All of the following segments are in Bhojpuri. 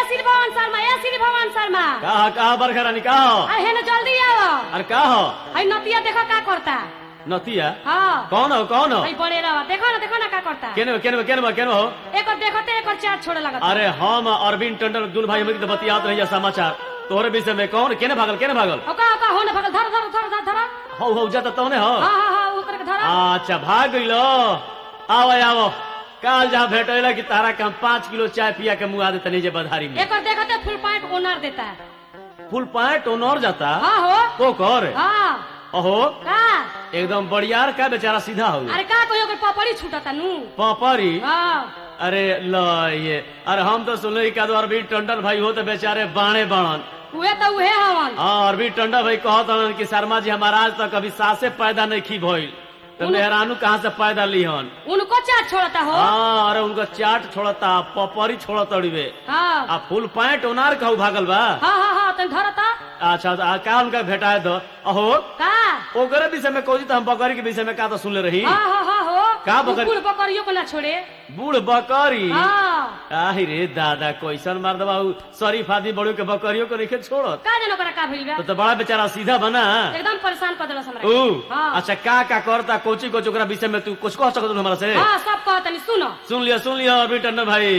श्री भगवान शर्मा ए श्री भगवान शर्मा कहा बरखरानी कहा है ना जल्दी आओ। अरे का हो है नतिया देखो का करता। नतिया हाँ कौन हो है बड़े रवा देखो ना का करता। केने हो एक देखते एक चार छोड़े लगा। अरे हम अरविंद टंडन दुल भाई हमके तो बतियात रहिया समाचार तोहरे विषय में कौन केने भागल ओका हो ना भागल धर हो जाता तौने हो हां ओकर के धर। अच्छा भाग गइलो आओ काल जहाँ भेटैला कि तारा के हम 5 किलो चाय पिया के मुआ देते नीचे बधारी में। एक देखते फुल पैंट ओनर देता है। फुल पैंट ओनर जाता हां हो को कर हां ओहो का एकदम बढ़ियार का बेचारा सीधा हो। अरे का कोई ओकर पापड़ी छूटता नु पापड़ी हां अरे ल ये अरे हम तो सुनले का अरविंद टंडन भाई हो तो बेचारे बाणे बाणन उहे हवन। हाँ अरविंद टंडन भाई कहत कि शर्मा जी हमारा आज तक कभी सासे पैदा नहीं की भइल तो मेहरानू कहाँ से पैदा ली हन उनको चाट छोड़ता हो। हाँ अरे उनका चाट छोड़ता पपरी छोड़ता अड़िवे हाँ आ फुल पैंट ओनार कहू भागल बा। हाँ तन धरता। अच्छा का उनका भेटाए दो अहो का ओकरे विषय में कोई तो हम बकरी के विषय में का तो सुनले रही। हाँ हो का बकरी बूढ़ बकरियों को ना छोड़े बूढ़ बकरी हाँ आही रे दादा कैसन मार दबा शरीफ आदमी बड़ो के बकरियों को नहीं छोड़त का जनो करा का भइल बा तो बड़ा बेचारा सीधा बना एकदम परेशान कर देलस हमरा। ऊ अच्छा का करता कोची ओकरा विषय में तू कुछ कह सकत हमरा से। हां सब कहतनी सुन लिया अरविंद टंडन भाई।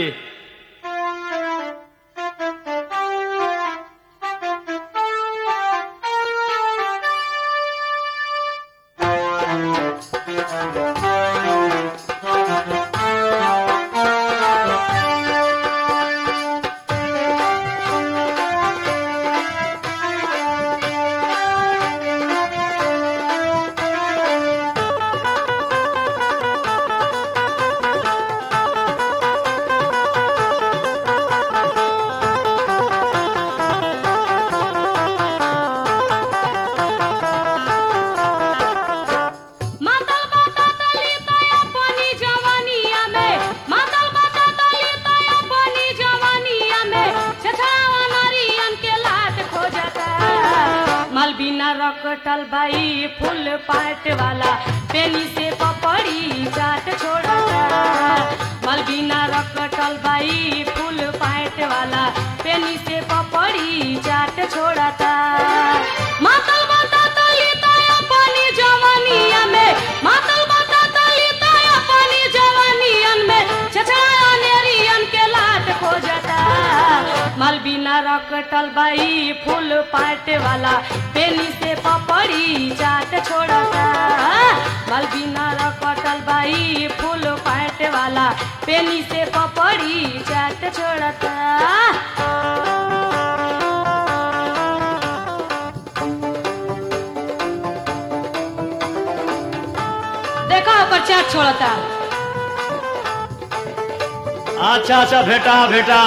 रकटल बाई फुल पाट वाला पेनी से पपड़ी चाट छोड़ता। मलबीना रकटल बाई फुल पाट वाला पेनी से पपड़ी चाट छोड़ता। मातल बता तली ताया पानी जवानिया में मातल बता तली ताया पानी जवानियन में छछड़ा नेरियन के लाट खोजता। मलबीना रकटल बाई फुल पाट वाला पेनी से पपड़ी चाट छोड़ता। मलबीना रकटल बाई फुल पाट वाला पेनी से पपड़ी चाट छोड़ता। देखो ऊपर चाट छोड़ता। अच्छा बेटा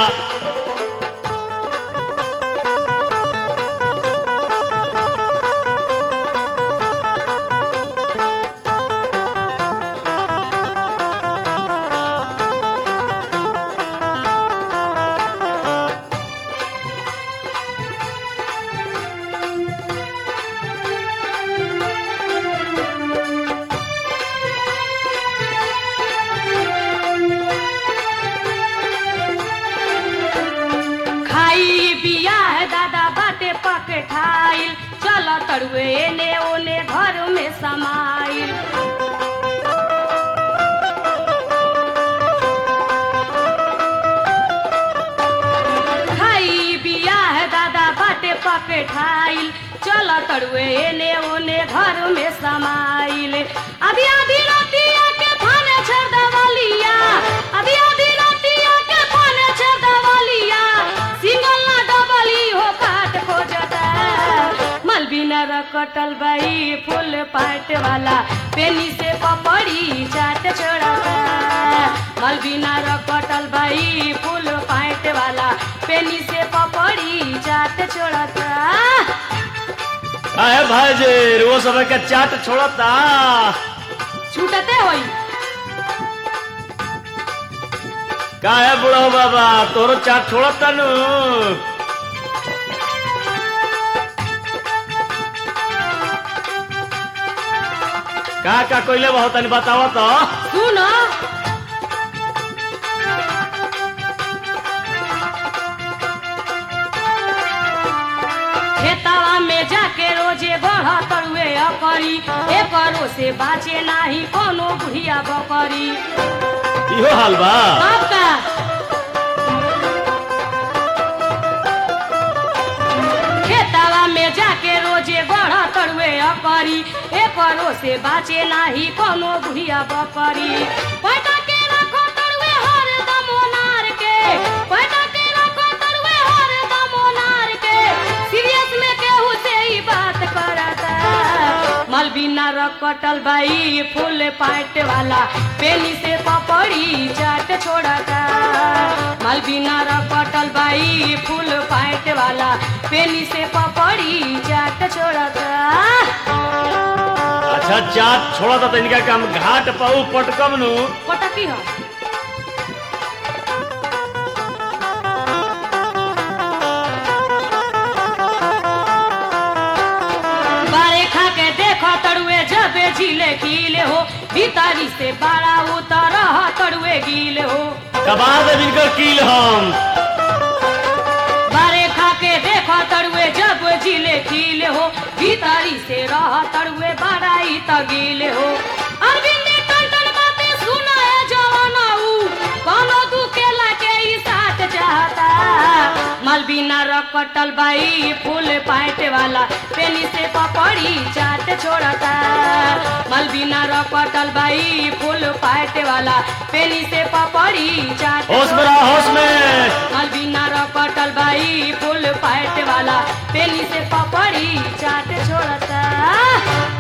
ठाइल चल तरुए एने ओने घर में समाइल। खाई बियाह दादा बाटे पके ठाइल चल तरुए एने ओने घर में समाइल। आधी आधी रातिया के थाने छेड़ दवालिया आधी आधी रातिया के थाने छेड़ दवालिया सिंगल ना डबली हो काट खोजता। मलबीना रकटल बाई फुल पाट वाला पेनी से पपड़ी चाट छोड़ता। मलबीना रकटल बाई फुल पाट वाला पेनी से पपड़ी चाट छोड़ता। अरे भाई जी वो सब के चाट छोड़ता छूटते होई का है बुढ़ो बाबा तोरो चाट छोड़ता नु का कोइले बहुत नहीं बताओ तो अकरी एकरो से बाचे नाही कोनो बुढ़िया बकरी इहो हाल बा आपका खेतवा में जाके रोजे बढ़ तड़ुए अकरी एकरो से बाचे नाही कोनो बुढ़िया बकरी पैदा के रखो तड़ुए हर दमोनार के पैदा के रखो तड़ुए हर दमोनार के सीरियस में केहू से ही बात करता मलबिना रकटल बाई फूल पाट वाला पेनी से पपड़ी चाट छोड़ता मलबिना रकटल बाई फूल पाट वाला पेनी से पपड़ी चाट छोड़ता अच्छा चाट छोड़ा था इनका काम घाट पाऊ पटकम नु पटकी हो बारे खा के देखो तड़ुए जब झीले गीले हो भीतरी से बड़ा उतर तड़ुए गीले हो कबा दे इनकर कील हम बारे खा के देखो तड़ुए जब झीले गीले हो भीतरी से रह तड़ुए बड़ाई तगीले हो अरविंद टंडन बातें सुना है जवानाऊ कोनो दुकेला के ही साथ चाहता मलबिना रकटल बाई फूल पाट वाला पेनी से पपड़ी चाट छोड़ता मलबिना रकटल बाई फूल पाट वाला पेनी से पपड़ी चाट होश में रहो, होश में मलबिना रकटल बाई फूल पाट वाला पेनी से पपड़ी चाट छोड़ता